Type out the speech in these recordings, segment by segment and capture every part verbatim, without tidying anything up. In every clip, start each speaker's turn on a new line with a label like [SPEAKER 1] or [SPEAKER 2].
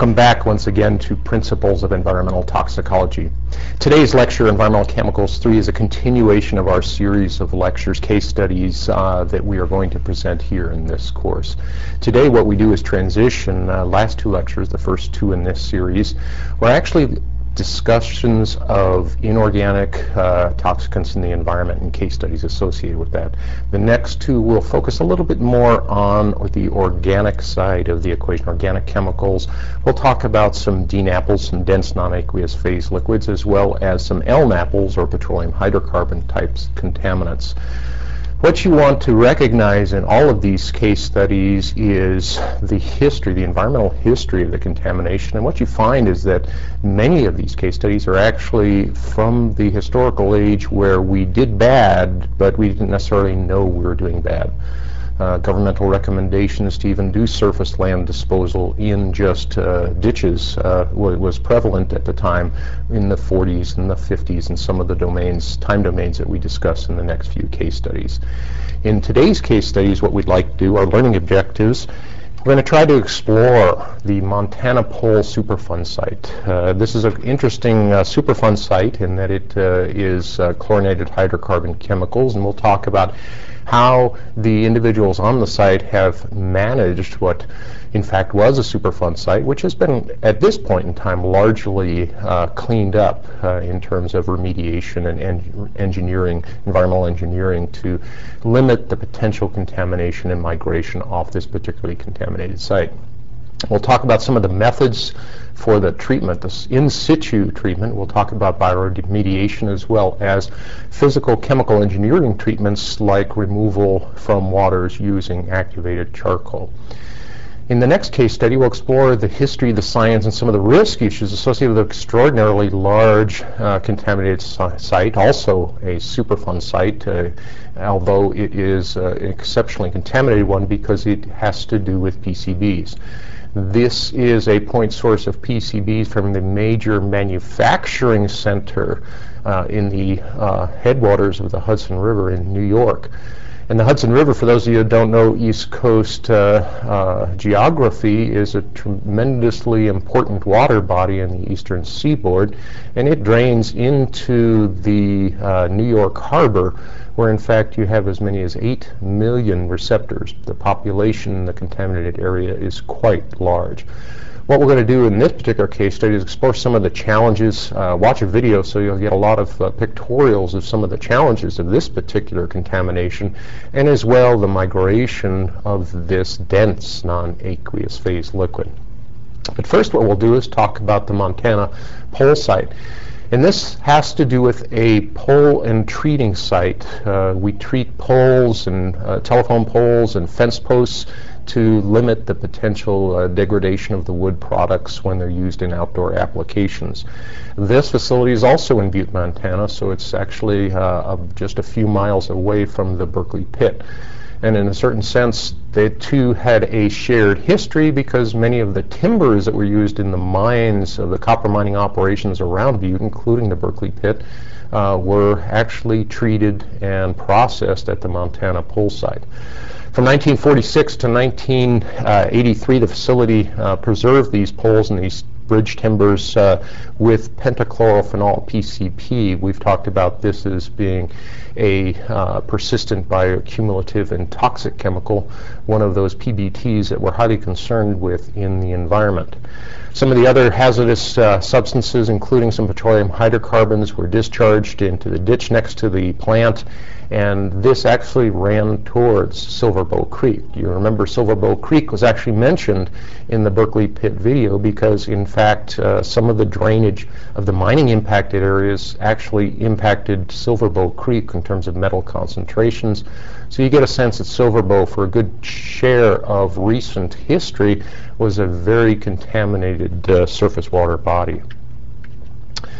[SPEAKER 1] Welcome back once again to Principles of Environmental Toxicology. Today's lecture, Environmental Chemicals three, is a continuation of our series of lectures, case studies uh, that we are going to present here in this course. Today what we do is transition uh, last two lectures, the first two in this series, were actually discussions of inorganic uh, toxicants in the environment and case studies associated with that. The next two will focus a little bit more on the organic side of the equation, organic chemicals. We'll talk about some D NAPLs, some dense non-aqueous phase liquids, as well as some L NAPLs, or petroleum hydrocarbon types contaminants. What you want to recognize in all of these case studies is the history, the environmental history of the contamination. And what you find is that many of these case studies are actually from the historical age where we did bad, but we didn't necessarily know we were doing bad. Uh, governmental recommendations to even do surface land disposal in just uh, ditches uh, was prevalent at the time in the forties and the fifties in some of the domains, time domains that we discuss in the next few case studies. In today's case studies, what we'd like to do, our learning objectives, we're going to try to explore the Montana Pole Superfund site. Uh, this is an interesting uh, Superfund site in that it uh, is uh, chlorinated hydrocarbon chemicals, and we'll talk about how the individuals on the site have managed what in fact was a Superfund site, which has been at this point in time largely uh, cleaned up uh, in terms of remediation and en engineering, environmental engineering, to limit the potential contamination and migration off this particularly contaminated site. We'll talk about some of the methods for the treatment, this in situ treatment. We'll talk about bioremediation as well as physical chemical engineering treatments like removal from waters using activated charcoal. In the next case study, we'll explore the history, the science, and some of the risk issues associated with an extraordinarily large uh, contaminated site, also a Superfund site, uh, although it is uh, an exceptionally contaminated one because it has to do with P C Bs. This is a point source of P C Bs from the major manufacturing center uh, in the uh, headwaters of the Hudson River in New York. And the Hudson River, for those of you who don't know East Coast uh, uh, geography, is a tremendously important water body in the eastern seaboard, and it drains into the uh, New York harbor, where in fact you have as many as eight million receptors. The population in the contaminated area is quite large. What we're going to do in this particular case study is explore some of the challenges. Uh, watch a video so you'll get a lot of uh, pictorials of some of the challenges of this particular contamination, and as well the migration of this dense non-aqueous phase liquid. But first what we'll do is talk about the Montana Pole site. And this has to do with a pole and treating site. Uh, we treat poles and uh, telephone poles and fence posts to limit the potential uh, degradation of the wood products when they're used in outdoor applications. This facility is also in Butte, Montana, so it's actually uh, just a few miles away from the Berkeley pit. And in a certain sense, the two had a shared history because many of the timbers that were used in the mines of the copper mining operations around Butte, including the Berkeley pit, uh, were actually treated and processed at the Montana Pole site. From nineteen forty-six to nineteen eighty-three, the facility uh, preserved these poles and these bridge timbers uh, with pentachlorophenol, P C P. We've talked about this as being a uh, persistent bioaccumulative and toxic chemical, one of those P B Ts that we're highly concerned with in the environment. Some of the other hazardous uh, substances, including some petroleum hydrocarbons, were discharged into the ditch next to the plant, and this actually ran towards Silver Bow Creek. You remember Silver Bow Creek was actually mentioned in the Berkeley pit video because, in fact, uh, some of the drainage of the mining impacted areas actually impacted Silver Bow Creek in terms of metal concentrations. So you get a sense that Silver Bow, for a good share of recent history, was a very contaminated uh, surface water body.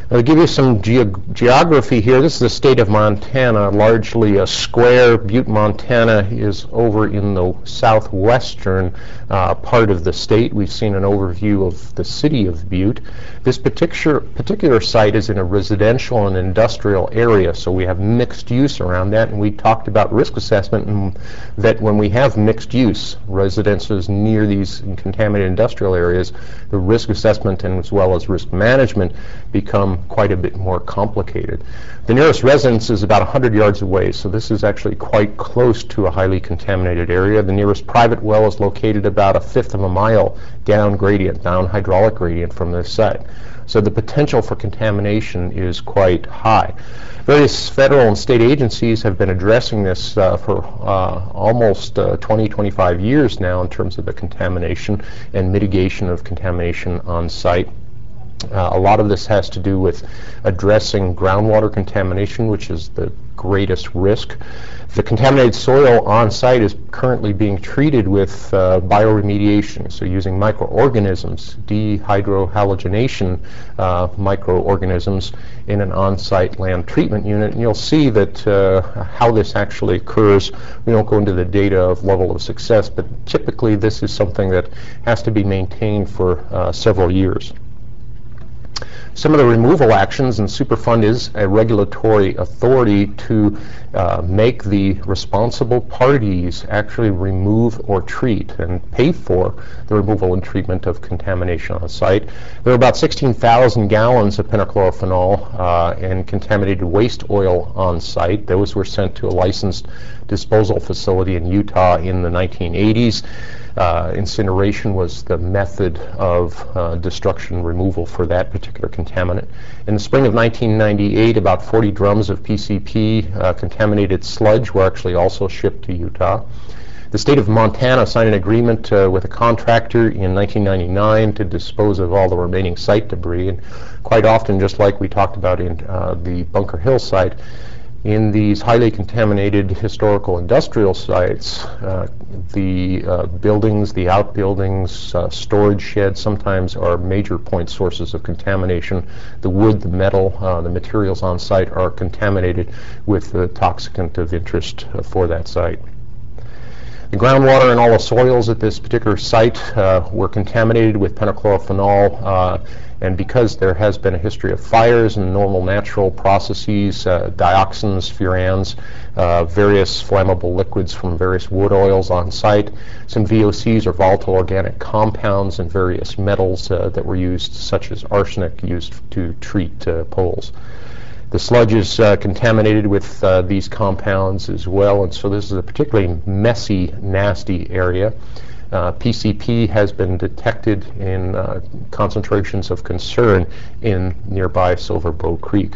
[SPEAKER 1] I'll give you some ge geography here. This is the state of Montana, largely a square. Butte, Montana is over in the southwestern uh, part of the state. We've seen an overview of the city of Butte. This particular, particular site is in a residential and industrial area, so we have mixed use around that, and we talked about risk assessment, and that when we have mixed use residences near these contaminated industrial areas, the risk assessment and as well as risk management become quite a bit more complicated. The nearest residence is about one hundred yards away, so this is actually quite close to a highly contaminated area. The nearest private well is located about a fifth of a mile down gradient, down hydraulic gradient from this site. So the potential for contamination is quite high. Various federal and state agencies have been addressing this uh, for uh, almost uh, twenty, twenty-five years now in terms of the contamination and mitigation of contamination on site. Uh, a lot of this has to do with addressing groundwater contamination, which is the greatest risk. The contaminated soil on site is currently being treated with uh, bioremediation, so using microorganisms, dehydrohalogenation uh, microorganisms in an on-site land treatment unit. And you'll see that uh, how this actually occurs. We don't go into the data of level of success, but typically this is something that has to be maintained for uh, several years. Some of the removal actions, and Superfund is a regulatory authority to uh, make the responsible parties actually remove or treat and pay for the removal and treatment of contamination on site. There are about sixteen thousand gallons of pentachlorophenol uh, and contaminated waste oil on site. Those were sent to a licensed disposal facility in Utah in the nineteen eighties. Uh, incineration was the method of uh, destruction removal for that particular contaminant. In the spring of nineteen ninety-eight, about forty drums of P C P uh, contaminated sludge were actually also shipped to Utah. The state of Montana signed an agreement uh, with a contractor in nineteen ninety-nine to dispose of all the remaining site debris, and quite often, just like we talked about in uh, the Bunker Hill site, in these highly contaminated historical industrial sites, uh, the uh, buildings, the outbuildings, uh, storage sheds sometimes are major point sources of contamination. The wood, the metal, uh, the materials on site are contaminated with the toxicant of interest uh, for that site. The groundwater and all the soils at this particular site uh, were contaminated with pentachlorophenol, uh, and because there has been a history of fires and normal natural processes, uh, dioxins, furans, uh, various flammable liquids from various wood oils on site, some V O Cs or volatile organic compounds, and various metals uh, that were used, such as arsenic, used to treat uh, poles. The sludge is uh, contaminated with uh, these compounds as well, and so this is a particularly messy, nasty area. Uh, P C P has been detected in uh, concentrations of concern in nearby Silver Bow Creek.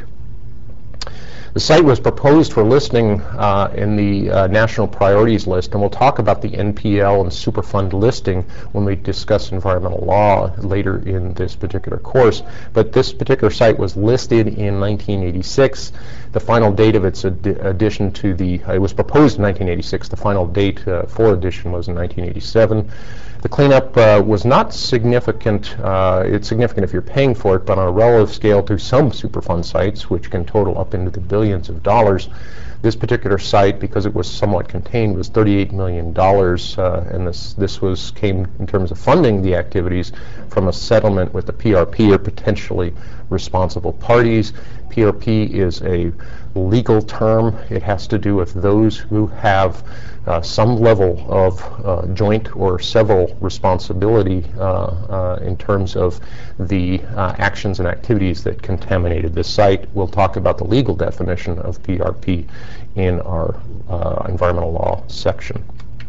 [SPEAKER 1] The site was proposed for listing uh, in the uh, National Priorities List, and we'll talk about the N P L and Superfund listing when we discuss environmental law later in this particular course. But this particular site was listed in nineteen eighty-six. The final date of its ad addition to the, uh, it was proposed in nineteen eighty-six. The final date uh, for addition was in nineteen eighty-seven. The cleanup uh, was not significant. Uh, it's significant if you're paying for it, but on a relative scale to some Superfund sites, which can total up into the billions of dollars, this particular site, because it was somewhat contained, was thirty-eight million dollars, uh, and this this was came in terms of funding the activities from a settlement with the P R P, or potentially responsible parties. P R P is a legal term. It has to do with those who have uh, some level of uh, joint or several responsibility uh, uh, in terms of the uh, actions and activities that contaminated the site. We'll talk about the legal definition of P R P in our uh, environmental law section.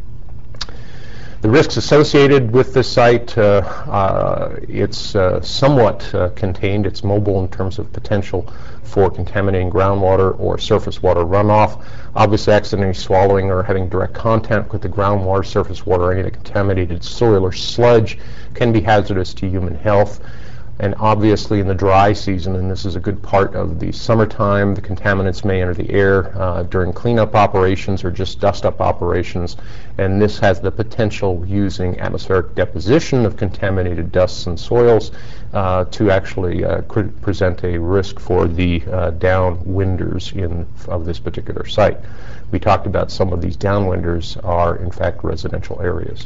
[SPEAKER 1] The risks associated with this site, uh, uh, it's uh, somewhat uh, contained. It's mobile in terms of potential for contaminating groundwater or surface water runoff. Obviously, accidentally swallowing or having direct contact with the groundwater, surface water, or any of the contaminated soil or sludge can be hazardous to human health. And obviously in the dry season, and this is a good part of the summertime, the contaminants may enter the air uh, during cleanup operations or just dust-up operations, and this has the potential, using atmospheric deposition of contaminated dusts and soils, uh, to actually uh, present a risk for the uh, downwinders in, of this particular site. We talked about some of these downwinders are in fact residential areas.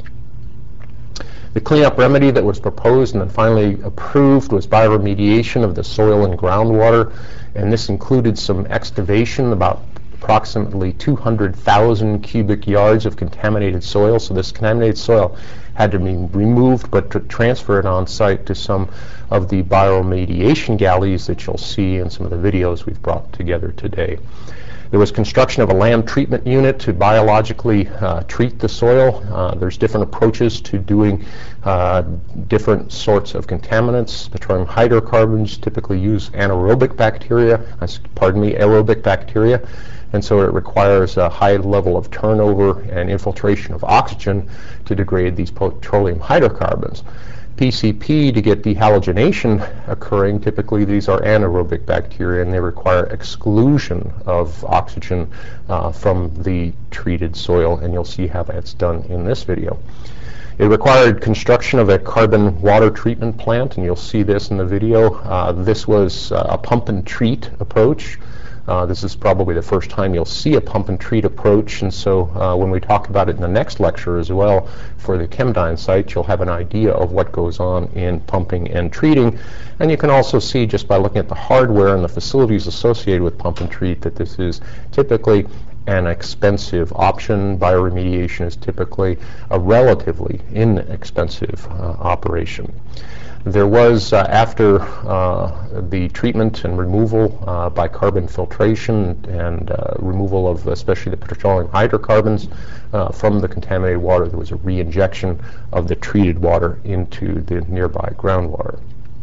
[SPEAKER 1] The cleanup remedy that was proposed and then finally approved was bioremediation of the soil and groundwater, and this included some excavation, about approximately two hundred thousand cubic yards of contaminated soil. So this contaminated soil had to be removed, but to transfer it on site to some of the bioremediation galleys that you'll see in some of the videos we've brought together today. There was construction of a land treatment unit to biologically uh, treat the soil. Uh, there's different approaches to doing uh, different sorts of contaminants. Petroleum hydrocarbons typically use anaerobic bacteria, pardon me, aerobic bacteria, and so it requires a high level of turnover and infiltration of oxygen to degrade these petroleum hydrocarbons. P C P, to get dehalogenation occurring, typically these are anaerobic bacteria, and they require exclusion of oxygen uh, from the treated soil, and you'll see how that's done in this video. It required construction of a carbon water treatment plant, and you'll see this in the video. Uh, this was uh, a pump and treat approach. Uh, this is probably the first time you'll see a pump and treat approach, and so uh, when we talk about it in the next lecture as well for the ChemDyn site, you'll have an idea of what goes on in pumping and treating. And you can also see, just by looking at the hardware and the facilities associated with pump and treat, that this is typically an expensive option. Bioremediation is typically a relatively inexpensive uh, operation. There was, uh, after uh, the treatment and removal uh, by carbon filtration and uh, removal of especially the petroleum hydrocarbons uh, from the contaminated water, there was a re-injection of the treated water into the nearby groundwater.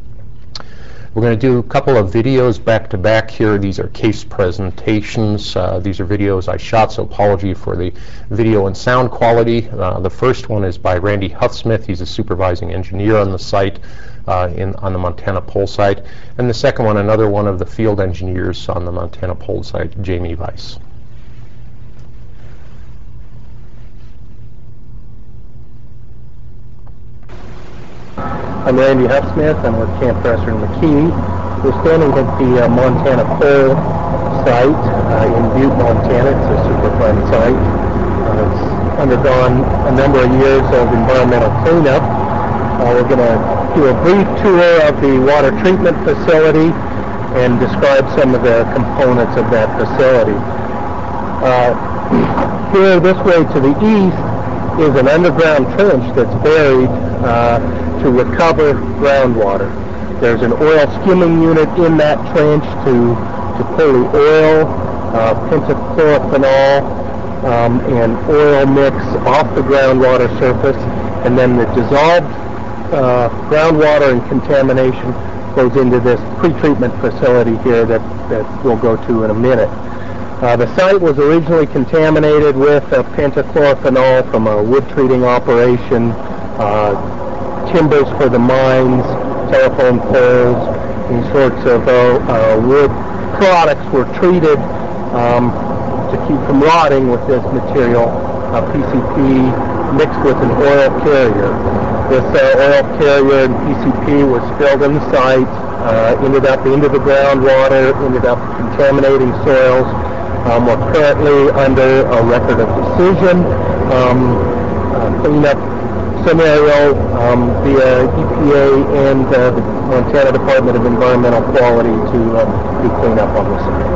[SPEAKER 1] We're going to do a couple of videos back to back here. These are case presentations. Uh, these are videos I shot, so apology for the video and sound quality. Uh, the first one is by Randy Huffsmith. He's a supervising engineer on the site, uh, in, on the Montana Pole site. And the second one, another one of the field engineers on the Montana Pole site, Jamie Weiss.
[SPEAKER 2] I'm Randy Huffsmith. I'm with Camp Presser and McKee. We're standing at the uh, Montana Pole site uh, in Butte, Montana. It's a Superfund site. Uh, it's undergone a number of years of environmental cleanup. Uh, we're going to do a brief tour of the water treatment facility and describe some of the components of that facility. Uh, here, this way to the east, is an underground trench that's buried uh, to recover groundwater. There's an oil skimming unit in that trench to, to pull the oil, uh, pentachlorophenol, um, and oil mix off the groundwater surface, and then the dissolved uh, groundwater and contamination goes into this pre-treatment facility here that, that we'll go to in a minute. Uh, the site was originally contaminated with uh, pentachlorophenol from a wood treating operation, uh, timbers for the mines, telephone poles, these sorts of uh, uh, wood products were treated um, to keep from rotting with this material, uh, P C P mixed with an oil carrier. This uh, oil carrier and P C P was spilled in the site, uh, ended up into the groundwater, ended up contaminating soils. Um, we're currently under a record of decision, um, uh, cleanup scenario um, via E P A and uh, the Montana Department of Environmental Quality to uh, do cleanup on this site.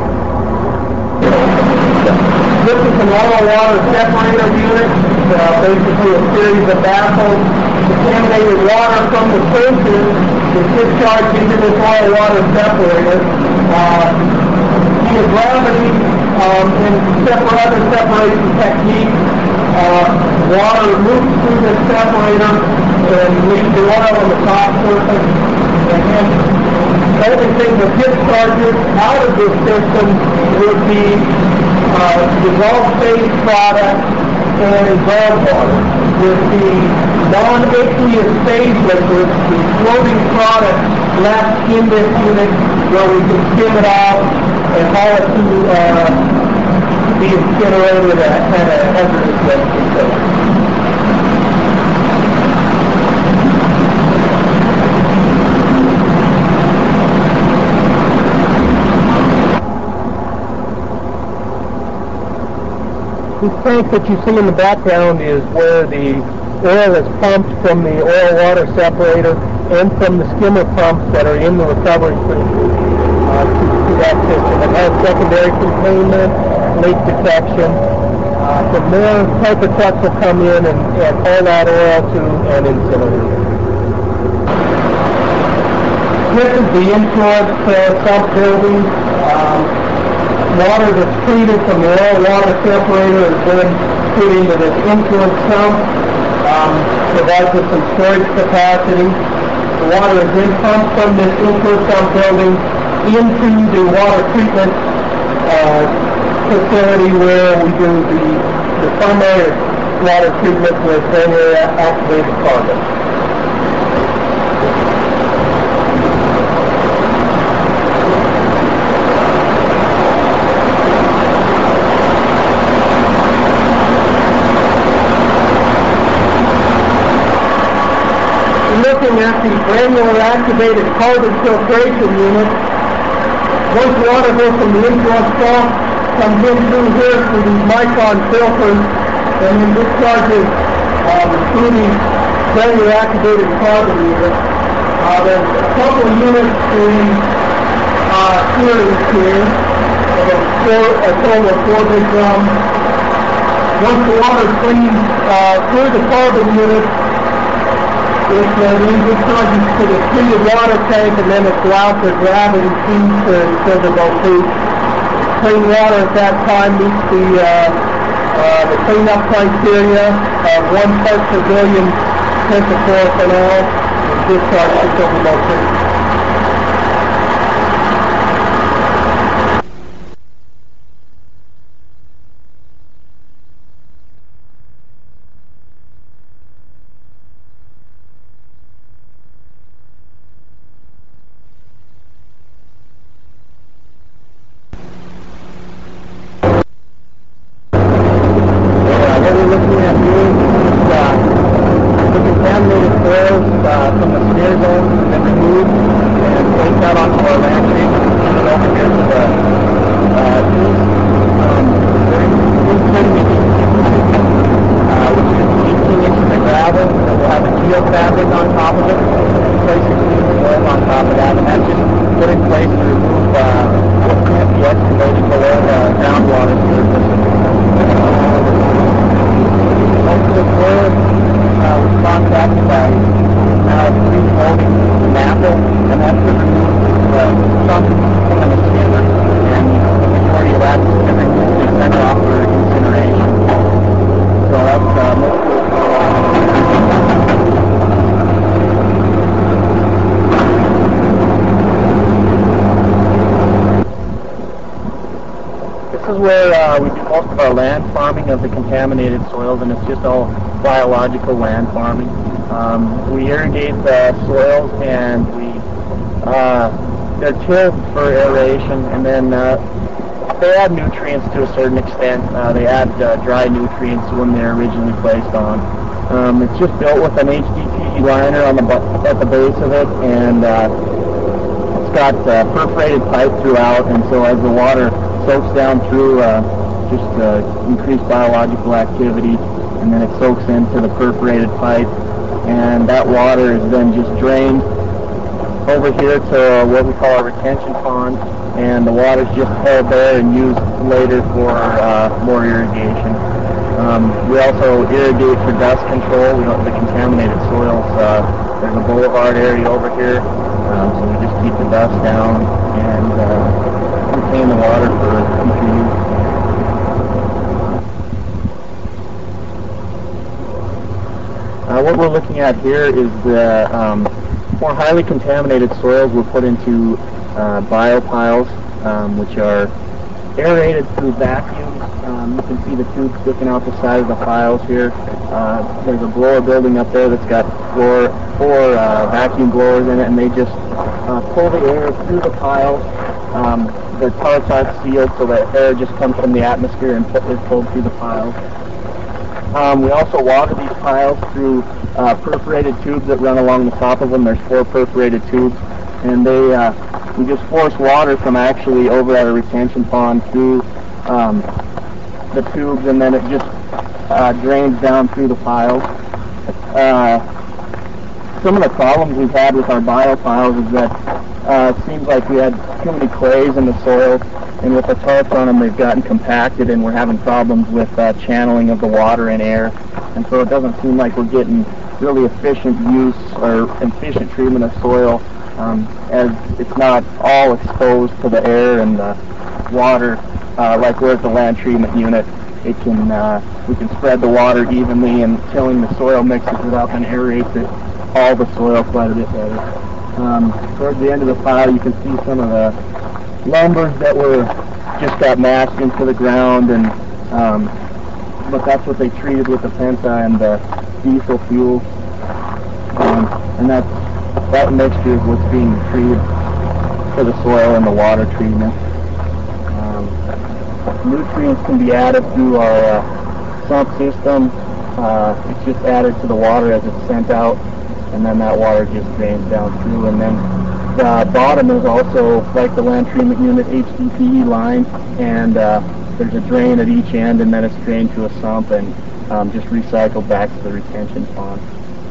[SPEAKER 2] This is an oil water separator unit, uh, basically a series of baffles. Contaminated water from the trenches is discharged into this oil water separator. Uh, via gravity um, and separate other separation techniques, Uh, water moves through this separator and leaves the oil on the top surface, and then everything that discharges out of this system would be uh, dissolved phase product and groundwater. With the non-aqueous phase liquids, the floating product left in this unit where we can skim it off and haul it to uh, be incinerated at, at a hazardous waste facility. This tank that you see in the background is where the oil is pumped from the oil water separator and from the skimmer pumps that are in the recovery system uh, to, to that system. It has secondary containment, leak detection. Uh, the more tanker trucks will come in and, and haul that oil to an incinerator. This is the influence uh, sump building. Um, Water that's treated from the oil water separator is then put into this influence sump, um, provides us some storage capacity. The water is then pumped from this influence sump building into the water treatment uh, facility where we do the, the primary water treatment with radioactivated carbon. Looking at the granular activated carbon filtration unit, once water goes from the influence pump, comes in through here through these micron filters, and then discharges um, through the granular activated carbon unit. Uh, there's a couple of units in uh, series here, four, a total of four big drums. Once the water is cleaned uh, through the carbon unit, it uh, then discharges to the treated water tank, and then it's allowed to gravity feed to silver feed. Clean water at that time meets the uh, uh, the cleanup criteria of one part per billion pentachlorophenol is discharged to silver feed. Where uh, we do most of our land farming of the contaminated soils, and it's just all biological land farming. Um, we irrigate the soils, and we uh, they're tilled for aeration, and then uh, they add nutrients to a certain extent. Uh, they add uh, dry nutrients when they're originally placed on. Um, it's just built with an H D P E liner on the at the base of it, and uh, it's got uh, perforated pipe throughout, and so as the water soaks down through uh, just uh, increased biological activity, and then it soaks into the perforated pipe, and that water is then just drained over here to what we call a retention pond, and the water is just held there and used later for uh, more irrigation. Um, we also irrigate for dust control. We don't the contaminated soils. Uh, there's a boulevard area over here, um, so we just keep the dust down and uh, contain the water for future use. Uh, what we're looking at here is the um, more highly contaminated soils were put into uh, biopiles, um, which are aerated through vacuums. Um, you can see the tubes sticking out the side of the piles here. Uh, there's a blower building up there that's got four, four uh, vacuum blowers in it, and they just
[SPEAKER 3] uh, pull the air through the piles. Um, the tarps aren't sealed, so that air just comes from the atmosphere and is pulled through the piles. Um, we also water these piles through uh, perforated tubes that run along the top of them. There's four perforated tubes, and they uh, we just force water from actually over at a retention pond through um, the tubes, and then it just uh, drains down through the piles. Uh, some of the problems we've had with our biopiles is that uh, it seems like we had too many clays in the soil, and with the tarps on them, they've gotten compacted, and we're having problems with uh, channeling of the water and air, and so it doesn't seem like we're getting really efficient use or efficient treatment of soil, um, as it's not all exposed to the air and the water uh, like we're at the land treatment unit. It can uh, we can spread the water evenly, and tilling the soil mixes it up and aerates it, all the soil quite a bit better. Um, towards the end of the pile, you can see some of the lumbers that were just got mashed into the ground, and um, but that's what they treated with the penta and the diesel fuel, um, and that's that mixture is what's being treated for the soil and the water treatment. Um, nutrients can be added through our uh, sump system. Uh, it's just added to the water as it's sent out, and then that water just drains down through, and then the bottom is also, like the land treatment unit, H D P E line, and uh, there's a drain at each end, and then it's drained to a sump and um, just recycled back to the retention pond.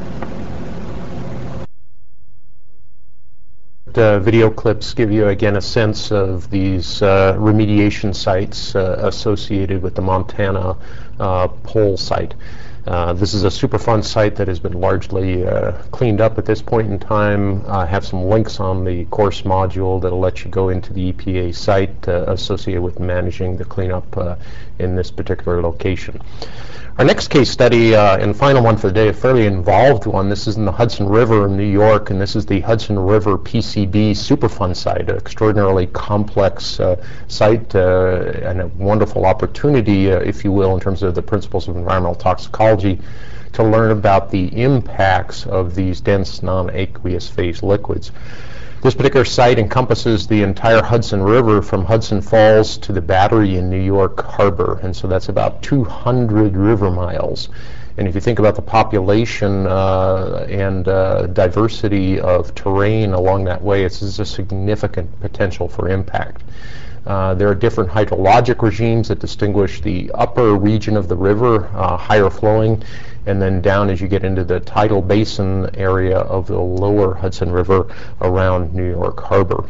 [SPEAKER 1] Uh, video clips give you again a sense of these uh, remediation sites uh, associated with the Montana uh, Pole site. Uh, this is a Superfund site that has been largely uh, cleaned up at this point in time. I uh, have some links on the course module that'll let you go into the E P A site uh, associated with managing the cleanup uh, in this particular location. Our next case study, uh, and final one for the day, a fairly involved one. This is in the Hudson River in New York, and this is the Hudson River P C B Superfund site, an extraordinarily complex uh, site uh, and a wonderful opportunity, uh, if you will, in terms of the principles of environmental toxicology, to learn about the impacts of these dense non-aqueous phase liquids. This particular site encompasses the entire Hudson River from Hudson Falls to the Battery in New York Harbor, and so that's about two hundred river miles. And if you think about the population uh, and uh, diversity of terrain along that way, it's, it's a significant potential for impact. Uh, there are different hydrologic regimes that distinguish the upper region of the river, uh, higher flowing, and then down as you get into the tidal basin area of the lower Hudson River around New York Harbor.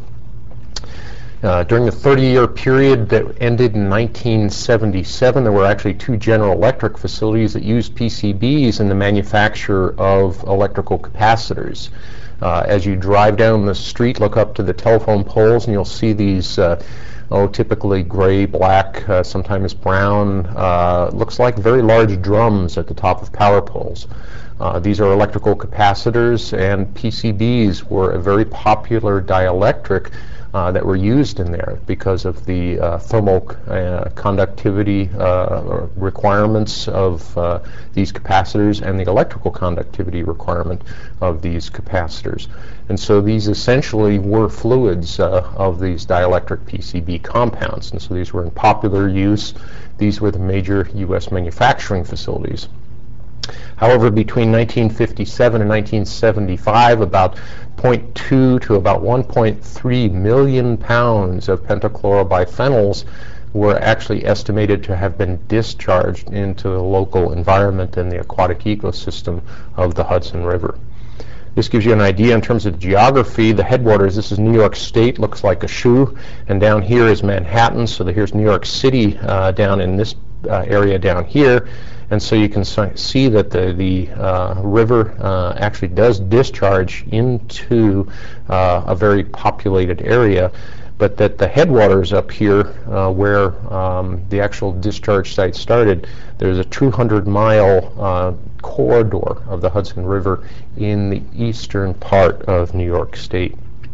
[SPEAKER 1] Uh, during the thirty-year period that ended in nineteen seventy-seven, there were actually two General Electric facilities that used P C Bs in the manufacture of electrical capacitors. Uh, as you drive down the street, look up to the telephone poles, and you'll see these uh, oh, typically gray, black, uh, sometimes brown, uh, looks like very large drums at the top of power poles. Uh, these are electrical capacitors, and P C Bs were a very popular dielectric uh, that were used in there because of the uh, thermal uh, conductivity uh, requirements of uh, these capacitors and the electrical conductivity requirement of these capacitors. And so these essentially were fluids uh, of these dielectric P C B compounds, and so these were in popular use. These were the major U S manufacturing facilities. However, between nineteen fifty-seven and nineteen seventy-five, about zero point two to about one point three million pounds of pentachlorobiphenyls were actually estimated to have been discharged into the local environment and the aquatic ecosystem of the Hudson River. This gives you an idea in terms of geography. The headwaters, this is New York State, looks like a shoe, and down here is Manhattan, so the, here's New York City uh, down in this uh, area down here. And so you can see that the, the uh, river uh, actually does discharge into uh, a very populated area, but that the headwaters up here uh, where um, the actual discharge site started, there's a two hundred mile uh, corridor of the Hudson River in the eastern part of New York State.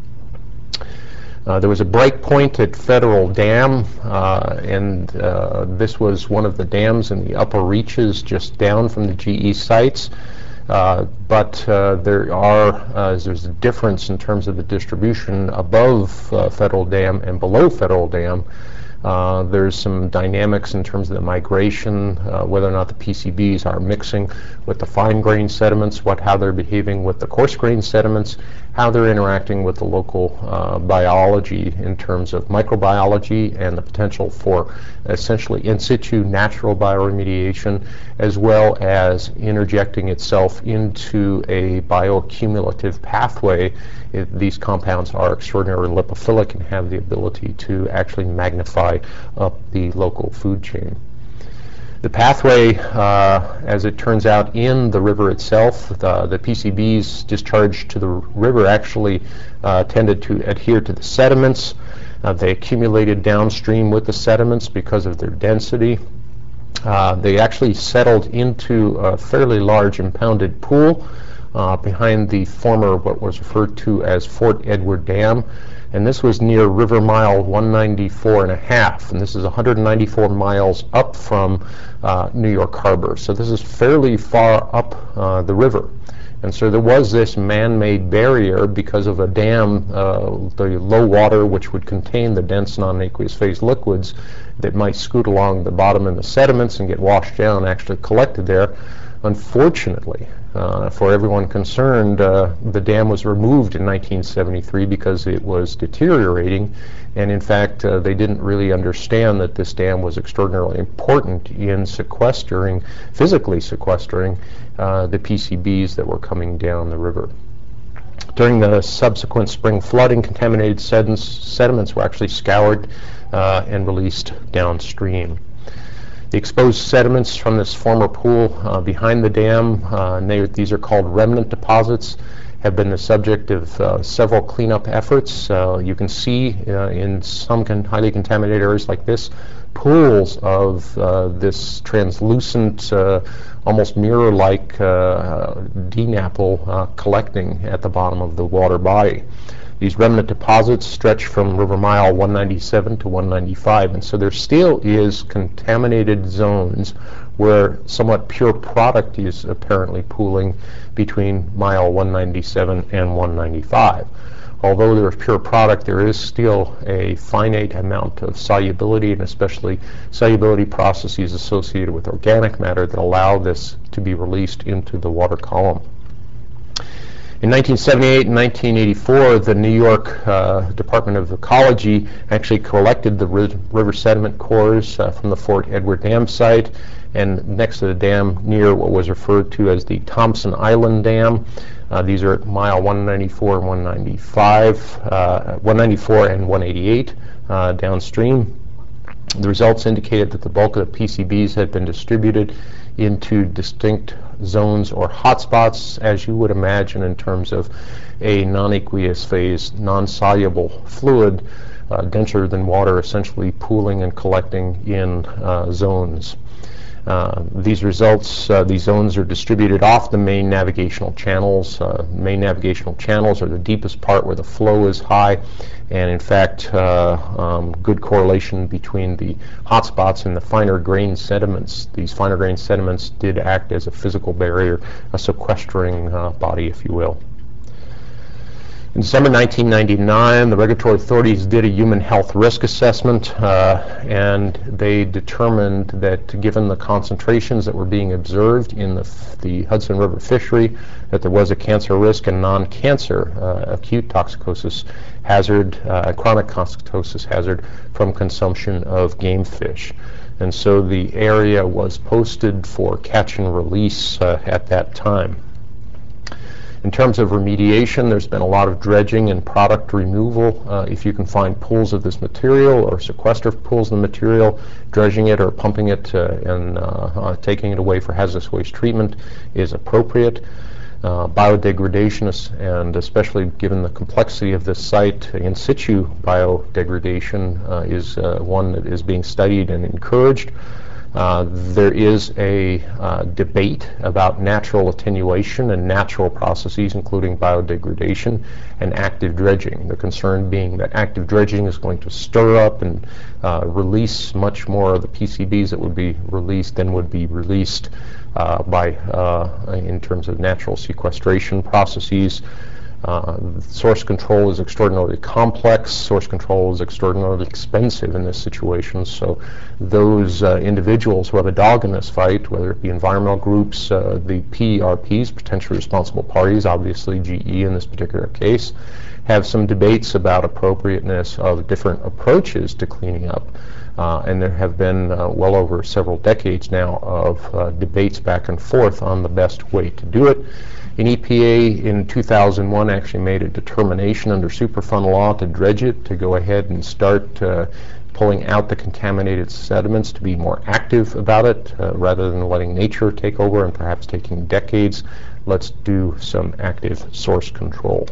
[SPEAKER 1] Uh, there was a break point at Federal Dam, uh, and uh, this was one of the dams in the upper reaches just down from the G E sites. Uh, but uh, there are, uh, there's a difference in terms of the distribution above uh, Federal Dam and below Federal Dam. Uh, there's some dynamics in terms of the migration, uh, whether or not the P C Bs are mixing with the fine-grained sediments, what, how they're behaving with the coarse-grained sediments, how they're interacting with the local uh, biology in terms of microbiology and the potential for essentially in situ natural bioremediation, as well as interjecting itself into a bioaccumulative pathway. It, these compounds are extraordinarily lipophilic and have the ability to actually magnify up the local food chain. The pathway, uh, as it turns out in the river itself, the, the P C Bs discharged to the river actually uh, tended to adhere to the sediments. Uh, they accumulated downstream with the sediments because of their density. Uh, they actually settled into a fairly large impounded pool uh, behind the former, what was referred to as Fort Edward Dam. And this was near river mile one ninety-four and a half, and this is one hundred ninety-four miles up from uh, New York Harbor. So this is fairly far up uh, the river. And so there was this man-made barrier because of a dam, uh, the low water, which would contain the dense non-aqueous phase liquids that might scoot along the bottom in the sediments and get washed down, actually collected there. Unfortunately, uh, for everyone concerned, uh, the dam was removed in nineteen seventy-three because it was deteriorating, and in fact uh, they didn't really understand that this dam was extraordinarily important in sequestering, physically sequestering uh, the P C Bs that were coming down the river. During the subsequent spring flooding, contaminated sediments, sediments were actually scoured uh, and released downstream. The exposed sediments from this former pool uh, behind the dam, uh, and they, these are called remnant deposits, have been the subject of uh, several cleanup efforts. Uh, you can see uh, in some con highly contaminated areas like this, pools of uh, this translucent, uh, almost mirror-like uh, D NAPL uh, collecting at the bottom of the water body. These remnant deposits stretch from river mile one ninety-seven to one ninety-five, and so there still is contaminated zones where somewhat pure product is apparently pooling between mile one ninety-seven and one ninety-five. Although there is pure product, there is still a finite amount of solubility, and especially solubility processes associated with organic matter that allow this to be released into the water column. In nineteen seventy-eight and nineteen eighty-four, the New York uh, Department of Ecology actually collected the ri river sediment cores uh, from the Fort Edward Dam site, and next to the dam near what was referred to as the Thompson Island Dam. Uh, these are at mile one ninety-four and one ninety-five, uh, one ninety-four and one eighty-eight uh, downstream. The results indicated that the bulk of the P C Bs had been distributed into distinct zones or hotspots, as you would imagine, in terms of a non-aqueous phase, non-soluble fluid, uh, denser than water, essentially pooling and collecting in uh, zones. Uh, these results, uh, these zones are distributed off the main navigational channels. Uh, main navigational channels are the deepest part where the flow is high, and in fact, uh, um, good correlation between the hotspots and the finer grained sediments. These finer grained sediments did act as a physical barrier, a sequestering uh, body, if you will. In December nineteen ninety-nine, the regulatory authorities did a human health risk assessment, uh, and they determined that given the concentrations that were being observed in the, the Hudson River fishery, that there was a cancer risk and non-cancer uh, acute toxicosis hazard, uh, chronic toxicosis hazard from consumption of game fish. And so the area was posted for catch and release uh, at that time. In terms of remediation, there's been a lot of dredging and product removal. Uh, if you can find pools of this material or sequester pools of the material, dredging it or pumping it uh, and uh, uh, taking it away for hazardous waste treatment is appropriate. Uh, biodegradation, and especially given the complexity of this site, in situ biodegradation uh, is uh, one that is being studied and encouraged. Uh, there is a uh, debate about natural attenuation and natural processes, including biodegradation and active dredging. The concern being that active dredging is going to stir up and uh, release much more of the P C Bs that would be released than would be released uh, by, uh, in terms of natural sequestration processes. Uh, source control is extraordinarily complex. Source control is extraordinarily expensive in this situation. So those uh, individuals who have a dog in this fight, whether it be environmental groups, uh, the P R Ps, potentially responsible parties, obviously G E in this particular case, have some debates about appropriateness of different approaches to cleaning up. Uh, and there have been uh, well over several decades now of uh, debates back and forth on the best way to do it. An E P A in two thousand one actually made a determination under Superfund law to dredge it, to go ahead and start uh, pulling out the contaminated sediments, to be more active about it, uh, rather than letting nature take over and perhaps taking decades. Let's do some active source control.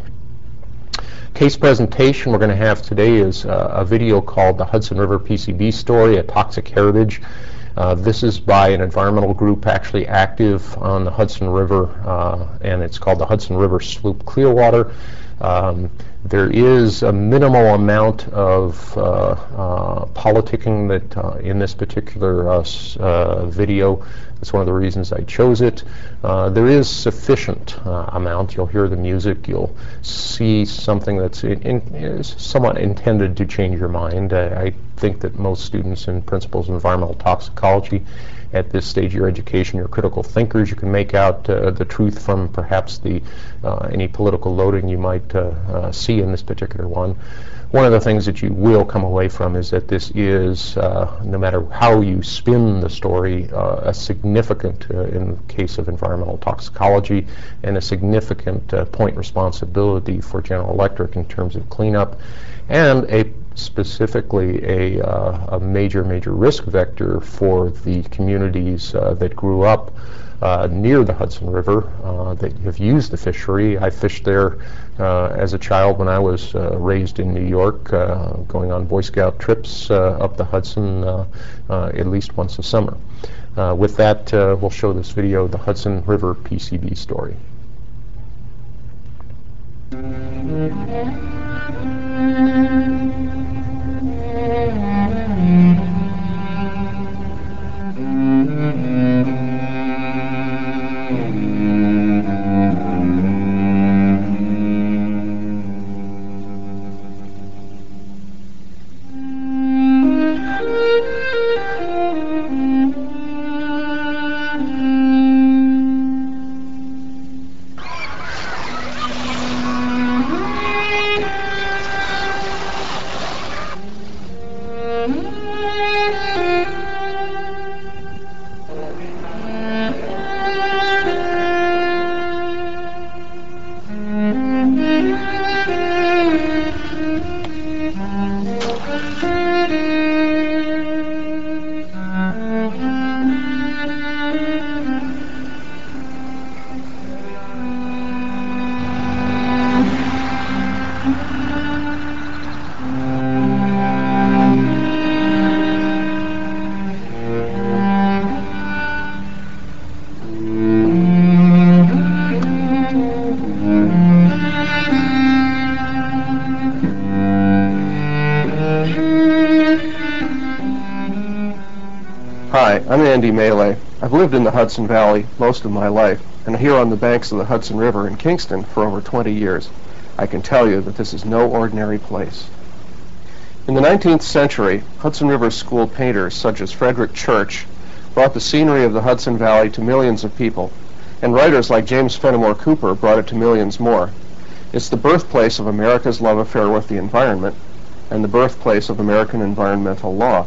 [SPEAKER 1] Case presentation we're going to have today is uh, a video called The Hudson River P C B Story, A Toxic Heritage. Uh, this is by an environmental group actually active on the Hudson River, uh, and it's called the Hudson River Sloop Clearwater. Um, there is a minimal amount of uh, uh, politicking that uh, in this particular uh, uh, video. That's one of the reasons I chose it. Uh, there is sufficient uh, amount. You'll hear the music. You'll see something that's in, in, is somewhat intended to change your mind. Uh, I think that most students in principles of environmental toxicology at this stage of your education, you're critical thinkers. You can make out uh, the truth from perhaps the uh, any political loading you might uh, uh, see in this particular one. One of the things that you will come away from is that this is, uh, no matter how you spin the story, uh, a significant, uh, in the case of environmental toxicology, and a significant uh, point responsibility for General Electric in terms of cleanup, and a specifically a, uh, a major, major risk vector for the communities uh, that grew up uh, near the Hudson River, uh, that have used the fishery. I fished there uh, as a child when I was uh, raised in New York, uh, going on Boy Scout trips uh, up the Hudson uh, uh, at least once a summer. Uh, with that, uh, we'll show this video, The Hudson River P C B Story.
[SPEAKER 4] Hi, I'm Andy Melee. I've lived in the Hudson Valley most of my life, and here on the banks of the Hudson River in Kingston for over twenty years. I can tell you that this is no ordinary place. In the nineteenth century, Hudson River school painters such as Frederick Church brought the scenery of the Hudson Valley to millions of people, and writers like James Fenimore Cooper brought it to millions more. It's the birthplace of America's love affair with the environment, and the birthplace of American environmental law.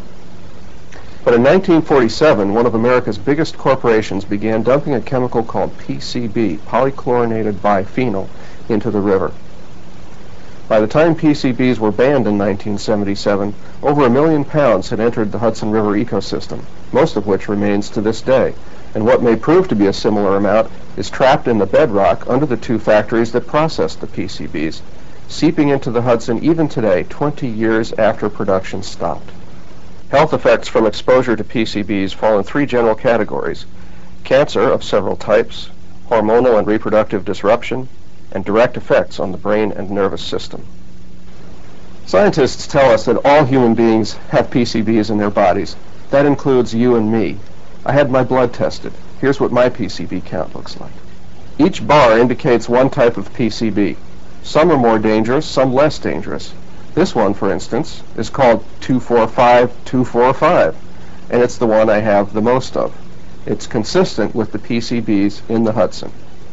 [SPEAKER 4] But in nineteen forty-seven, one of America's biggest corporations began dumping a chemical called P C B, polychlorinated biphenyl, into the river. By the time P C Bs were banned in nineteen seventy-seven, over a million pounds had entered the Hudson River ecosystem, most of which remains to this day, and what may prove to be a similar amount is trapped in the bedrock under the two factories that processed the P C Bs, seeping into the Hudson even today, twenty years after production stopped. Health effects from exposure to P C Bs fall in three general categories: cancer of several types, hormonal and reproductive disruption, and direct effects on the brain and nervous system. Scientists tell us that all human beings have P C Bs in their bodies. That includes you and me. I had my blood tested. Here's what my P C B count looks like. Each bar indicates one type of P C B. Some are more dangerous, some less dangerous. This one, for instance, is called two four five two four five, and it's the one I have the most of. It's consistent with the P C Bs in the Hudson.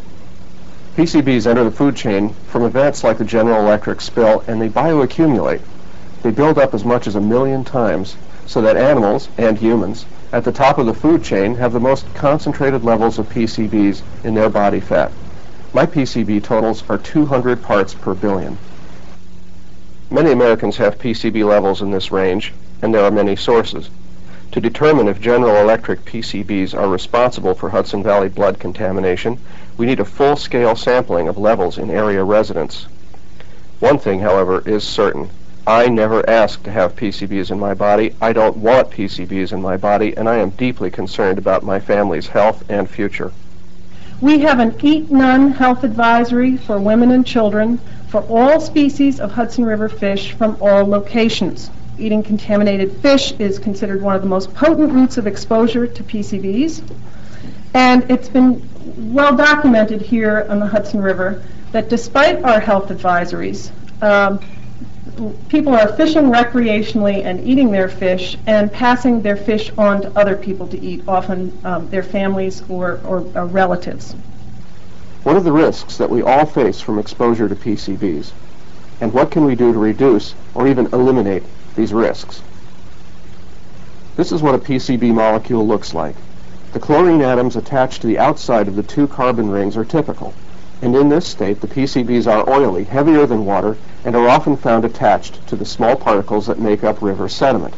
[SPEAKER 4] P C Bs enter the food chain from events like the General Electric spill, and they bioaccumulate. They build up as much as a million times, so that animals, and humans, at the top of the food chain have the most concentrated levels of P C Bs in their body fat. My P C B totals are two hundred parts per billion. Many Americans have P C B levels in this range, and there are many sources. To determine if General Electric P C Bs are responsible for Hudson Valley blood contamination, we need a full-scale sampling of levels in area residents. One thing, however, is certain. I never asked to have P C Bs in my body. I don't want P C Bs in my body, and I am deeply concerned about my family's health and future.
[SPEAKER 5] We have an Eat None health advisory for women and children for all species of Hudson River fish from all locations. Eating contaminated fish is considered one of the most potent routes of exposure to P C Bs. And it's been well documented here on the Hudson River that despite our health advisories, um, people are fishing recreationally and eating their fish and passing their fish on to other people to eat, often um, their families or, or, or relatives.
[SPEAKER 4] What are the risks that we all face from exposure to P C Bs? And what can we do to reduce or even eliminate these risks? This is what a P C B molecule looks like. The chlorine atoms attached to the outside of the two carbon rings are typical. And in this state, the P C Bs are oily, heavier than water, and are often found attached to the small particles that make up river sediment.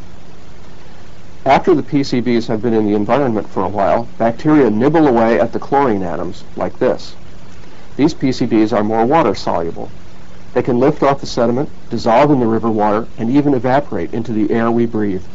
[SPEAKER 4] After the P C Bs have been in the environment for a while, bacteria nibble away at the chlorine atoms, like this. These P C Bs are more water-soluble. They can lift off the sediment, dissolve in the river water, and even evaporate into the air we breathe.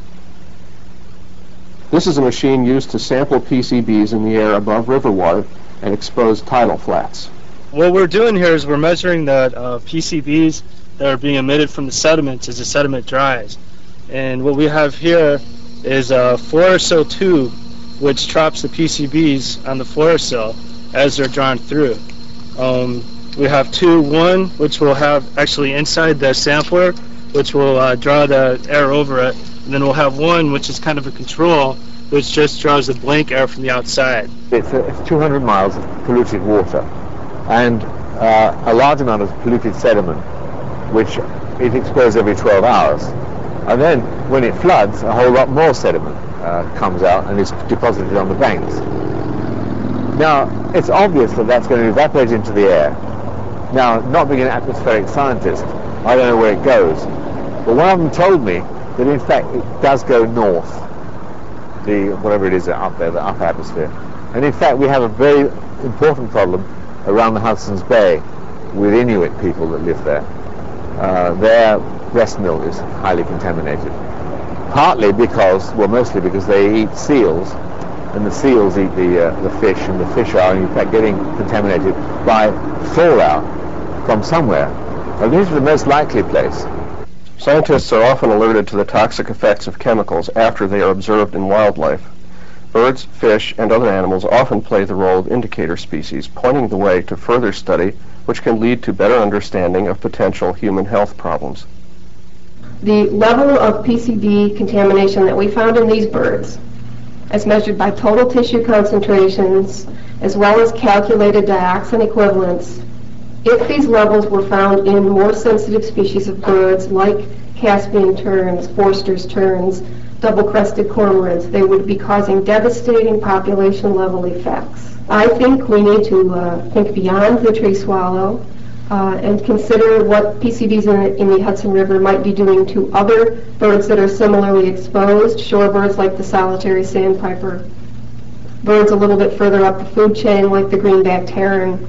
[SPEAKER 4] This is a machine used to sample P C Bs in the air above river water and expose tidal flats.
[SPEAKER 6] What we're doing here is we're measuring the uh, P C Bs that are being emitted from the sediments as the sediment dries. And what we have here is a fluorosil tube which traps the P C Bs on the fluorosil as they're drawn through. Um, we have two, one which will have actually inside the sampler, which will uh, draw the air over it, and then we'll have one which is kind of a control, which just draws the blank air from the outside.
[SPEAKER 7] It's, a, it's two hundred miles of polluted water and uh, a large amount of polluted sediment, which is exposed every twelve hours. And then when it floods, a whole lot more sediment uh, comes out and is deposited on the banks. Now, it's obvious that that's going to evaporate into the air. Now, not being an atmospheric scientist, I don't know where it goes. But one of them told me that in fact it does go north, the whatever it is up there, the upper atmosphere. And in fact we have a very important problem around the Hudson's Bay with Inuit people that live there. Uh, their breast milk is highly contaminated. Partly because, well mostly because they eat seals, and the seals eat the, uh, the fish, and the fish are in fact getting contaminated by fallout from somewhere. And this is the most likely place.
[SPEAKER 4] Scientists are often alerted to the toxic effects of chemicals after they are observed in wildlife. Birds, fish, and other animals often play the role of indicator species, pointing the way to further study which can lead to better understanding of potential human health problems.
[SPEAKER 8] The level of P C B contamination that we found in these birds, as measured by total tissue concentrations, as well as calculated dioxin equivalents, if these levels were found in more sensitive species of birds like Caspian terns, Forster's terns, double-crested cormorants, they would be causing devastating population-level effects. I think we need to uh, think beyond the tree swallow uh, and consider what P C Bs in, in the Hudson River might be doing to other birds that are similarly exposed, shorebirds like the solitary sandpiper, birds a little bit further up the food chain like the greenbacked heron,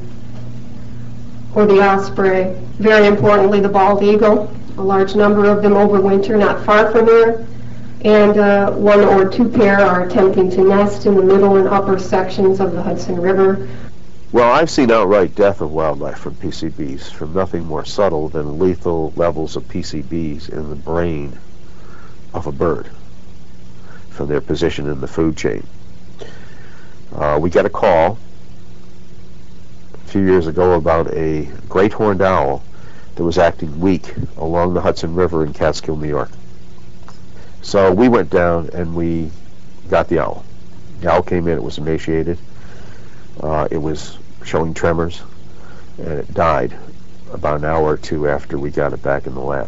[SPEAKER 8] or the osprey. Very importantly, the bald eagle. A large number of them overwinter not far from here. and uh, one or two pair are attempting to nest in the middle and upper sections of the Hudson River.
[SPEAKER 7] Well, I've seen outright death of wildlife from P C Bs, from nothing more subtle than lethal levels of P C Bs in the brain of a bird from their position in the food chain. Uh, we got a call a few years ago about a great horned owl that was acting weak along the Hudson River in Catskill, New York. So we went down and we got the owl. The owl came in, it was emaciated, uh, it was showing tremors, and it died about an hour or two after we got it back in the lab.